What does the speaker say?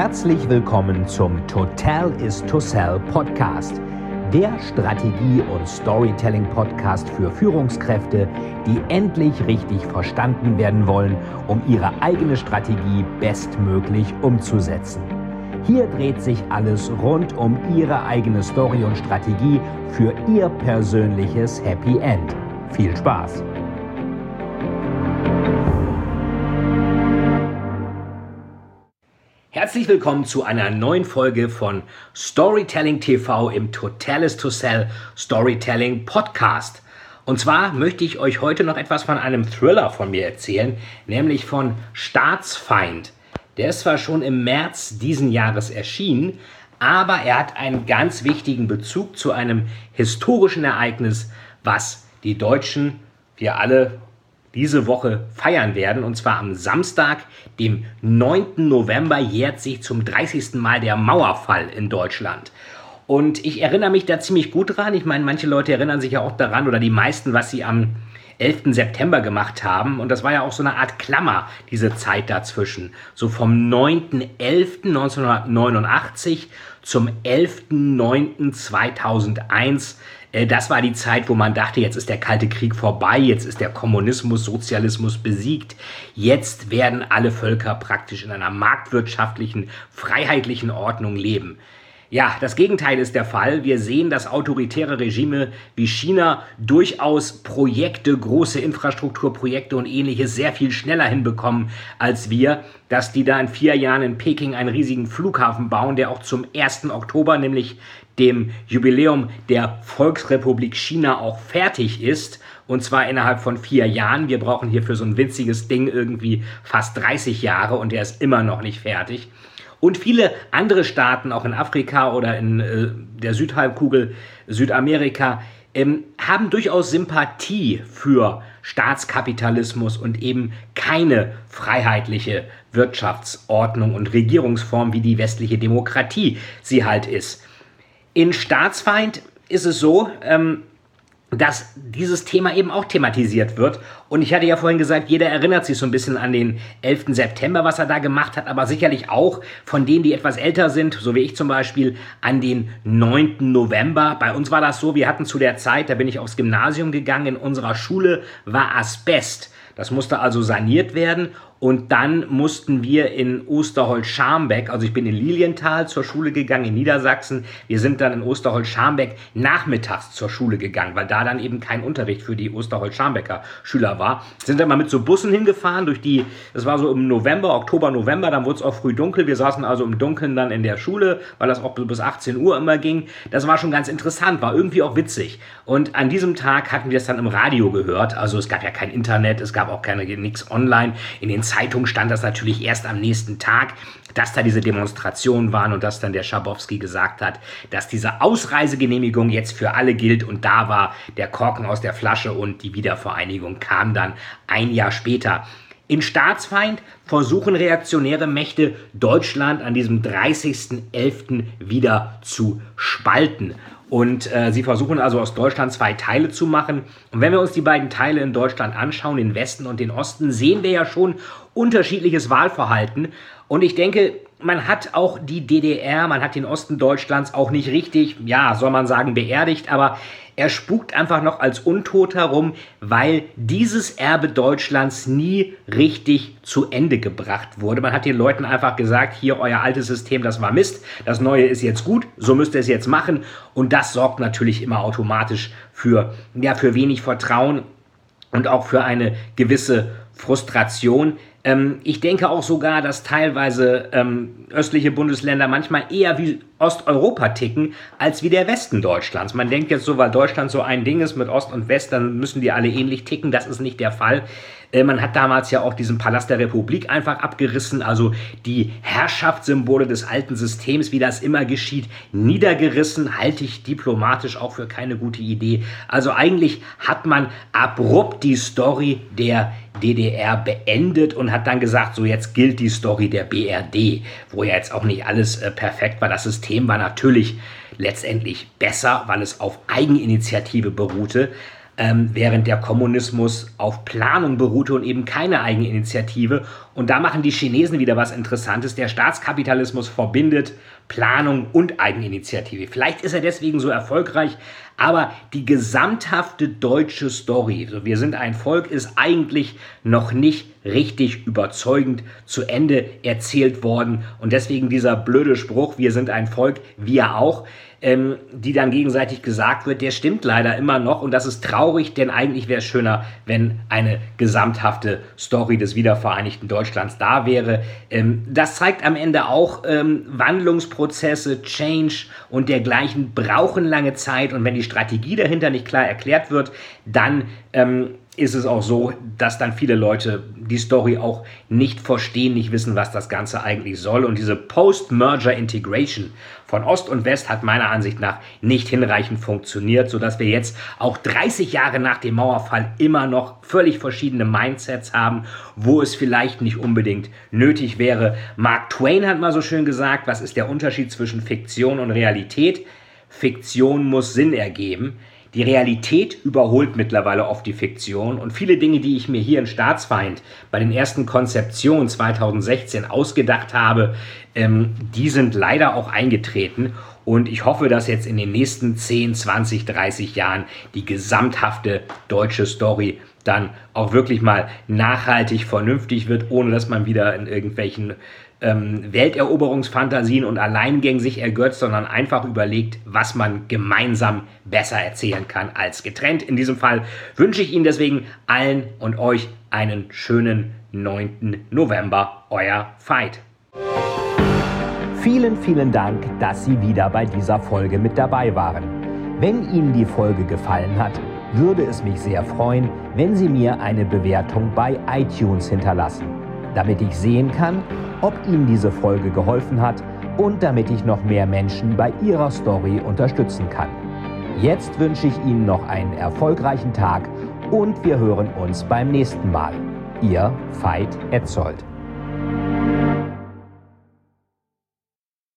Herzlich willkommen zum Total is to Sell Podcast, der Strategie- und Storytelling-Podcast für Führungskräfte, die endlich richtig verstanden werden wollen, um ihre eigene Strategie bestmöglich umzusetzen. Hier dreht sich alles rund um Ihre eigene Story und Strategie für Ihr persönliches Happy End. Viel Spaß! Herzlich willkommen zu einer neuen Folge von Storytelling TV im Total is to Sell Storytelling Podcast. Und zwar möchte ich euch heute noch etwas von einem Thriller von mir erzählen, nämlich von Staatsfeind. Der ist zwar schon im März diesen Jahres erschienen, aber er hat einen ganz wichtigen Bezug zu einem historischen Ereignis, was die Deutschen, wir alle, diese Woche feiern werden. Und zwar am Samstag, dem 9. November, jährt sich zum 30. Mal der Mauerfall in Deutschland. Und ich erinnere mich da ziemlich gut dran. Ich meine, manche Leute erinnern sich ja auch daran, oder die meisten, was sie am 11. September gemacht haben. Und das war ja auch so eine Art Klammer, diese Zeit dazwischen. So vom 9.11.1989 zum 11.09.2001. Das war die Zeit, wo man dachte, jetzt ist der Kalte Krieg vorbei, jetzt ist der Kommunismus, Sozialismus besiegt. Jetzt werden alle Völker praktisch in einer marktwirtschaftlichen, freiheitlichen Ordnung leben. Ja, das Gegenteil ist der Fall. Wir sehen, dass autoritäre Regime wie China durchaus Projekte, große Infrastrukturprojekte und ähnliches sehr viel schneller hinbekommen als wir. Dass die da in 4 Jahren in Peking einen riesigen Flughafen bauen, der auch zum 1. Oktober, nämlich dem Jubiläum der Volksrepublik China, auch fertig ist. Und zwar innerhalb von 4 Jahren. Wir brauchen hier für so ein winziges Ding irgendwie fast 30 Jahre und der ist immer noch nicht fertig. Und viele andere Staaten, auch in Afrika oder in der Südhalbkugel, Südamerika, haben durchaus Sympathie für Staatskapitalismus und eben keine freiheitliche Wirtschaftsordnung und Regierungsform, wie die westliche Demokratie sie halt ist. In Staatsfeind ist es so, dass dieses Thema eben auch thematisiert wird. Und ich hatte ja vorhin gesagt, jeder erinnert sich so ein bisschen an den 11. September, was er da gemacht hat, aber sicherlich auch von denen, die etwas älter sind, so wie ich zum Beispiel, an den 9. November. Bei uns war das so, wir hatten zu der Zeit, da bin ich aufs Gymnasium gegangen, in unserer Schule war Asbest. Das musste also saniert werden. Und dann mussten wir in Osterholz-Scharmbeck, also ich bin in Lilienthal zur Schule gegangen, in Niedersachsen. Wir sind dann in Osterholz-Scharmbeck nachmittags zur Schule gegangen, weil da dann eben kein Unterricht für die Osterholz-Scharmbecker Schüler war. Sind dann mal mit so Bussen hingefahren das war so im November, Oktober, November, dann wurde es auch früh dunkel. Wir saßen also im Dunkeln dann in der Schule, weil das auch bis 18 Uhr immer ging. Das war schon ganz interessant, war irgendwie auch witzig. Und an diesem Tag hatten wir es dann im Radio gehört. Also es gab ja kein Internet, es gab auch nichts online. In den Zeitung stand das natürlich erst am nächsten Tag, dass da diese Demonstrationen waren und dass dann der Schabowski gesagt hat, dass diese Ausreisegenehmigung jetzt für alle gilt, und da war der Korken aus der Flasche und die Wiedervereinigung kam dann ein Jahr später. In Staatsfeind versuchen reaktionäre Mächte, Deutschland an diesem 30.11. wieder zu spalten. Und sie versuchen also aus Deutschland 2 Teile zu machen. Und wenn wir uns die beiden Teile in Deutschland anschauen, den Westen und den Osten, sehen wir ja schon unterschiedliches Wahlverhalten. Und ich denke, man hat auch die DDR, man hat den Osten Deutschlands auch nicht richtig, ja, soll man sagen, beerdigt, aber er spukt einfach noch als untot herum, weil dieses Erbe Deutschlands nie richtig zu Ende gebracht wurde. Man hat den Leuten einfach gesagt, hier, euer altes System, das war Mist, das neue ist jetzt gut, so müsst ihr es jetzt machen. Und das sorgt natürlich immer automatisch für wenig Vertrauen und auch für eine gewisse Frustration. Ich denke auch sogar, dass teilweise östliche Bundesländer manchmal eher wie Osteuropa ticken, als wie der Westen Deutschlands. Man denkt jetzt so, weil Deutschland so ein Ding ist mit Ost und West, dann müssen die alle ähnlich ticken. Das ist nicht der Fall. Man hat damals ja auch diesen Palast der Republik einfach abgerissen, also die Herrschaftssymbole des alten Systems, wie das immer geschieht, niedergerissen, halte ich diplomatisch auch für keine gute Idee. Also eigentlich hat man abrupt die Story der DDR beendet und hat dann gesagt, so jetzt gilt die Story der BRD, wo ja jetzt auch nicht alles perfekt war. Das System war natürlich letztendlich besser, weil es auf Eigeninitiative beruhte. während der Kommunismus auf Planung beruhte und eben keine Eigeninitiative. Und da machen die Chinesen wieder was Interessantes. Der Staatskapitalismus verbindet Planung und Eigeninitiative. Vielleicht ist er deswegen so erfolgreich, aber die gesamthafte deutsche Story, so wir sind ein Volk, ist eigentlich noch nicht richtig überzeugend zu Ende erzählt worden. Und deswegen dieser blöde Spruch, wir sind ein Volk, wir auch, die dann gegenseitig gesagt wird, der stimmt leider immer noch. Und das ist traurig, denn eigentlich wäre es schöner, wenn eine gesamthafte Story des wiedervereinigten Deutschlands da wäre. Das zeigt am Ende auch, Wandlungsprozesse, Change und dergleichen brauchen lange Zeit. Und wenn die Strategie dahinter nicht klar erklärt wird, dann ist es auch so, dass dann viele Leute die Story auch nicht verstehen, nicht wissen, was das Ganze eigentlich soll. Und diese Post-Merger-Integration von Ost und West hat meiner Ansicht nach nicht hinreichend funktioniert, sodass wir jetzt auch 30 Jahre nach dem Mauerfall immer noch völlig verschiedene Mindsets haben, wo es vielleicht nicht unbedingt nötig wäre. Mark Twain hat mal so schön gesagt, was ist der Unterschied zwischen Fiktion und Realität? Fiktion muss Sinn ergeben. Die Realität überholt mittlerweile oft die Fiktion und viele Dinge, die ich mir hier in Staatsfeind bei den ersten Konzeptionen 2016 ausgedacht habe, die sind leider auch eingetreten und ich hoffe, dass jetzt in den nächsten 10, 20, 30 Jahren die gesamthafte deutsche Story dann auch wirklich mal nachhaltig vernünftig wird, ohne dass man wieder in irgendwelchen Welteroberungsfantasien und Alleingängen sich ergötzt, sondern einfach überlegt, was man gemeinsam besser erzählen kann als getrennt. In diesem Fall wünsche ich Ihnen deswegen allen und euch einen schönen 9. November. Euer Veit. Vielen, vielen Dank, dass Sie wieder bei dieser Folge mit dabei waren. Wenn Ihnen die Folge gefallen hat, würde es mich sehr freuen, wenn Sie mir eine Bewertung bei iTunes hinterlassen, damit ich sehen kann, ob Ihnen diese Folge geholfen hat und damit ich noch mehr Menschen bei ihrer Story unterstützen kann. Jetzt wünsche ich Ihnen noch einen erfolgreichen Tag und wir hören uns beim nächsten Mal. Ihr Veit Etzold.